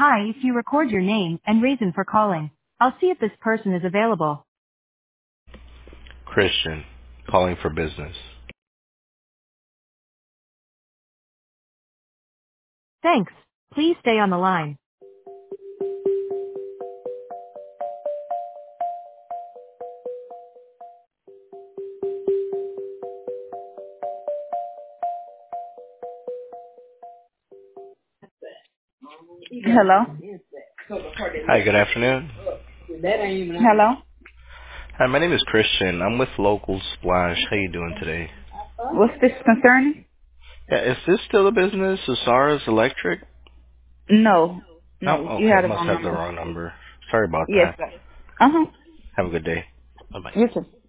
Hi, if you record your name and reason for calling, I'll see if this person is available. Christian, calling for business. Thanks. Please stay on the line. Hello? Hi, good afternoon. Hello? Hi, my name is Christian. I'm with Local Splash. How you doing today? What's this concerning? Yeah, is this still a business, Osara's Electric? No. No? No, you Okay, had the must wrong have the number. wrong number. Sorry about Yes, that. sir. Uh-huh. Have a good day. Bye-bye. You too.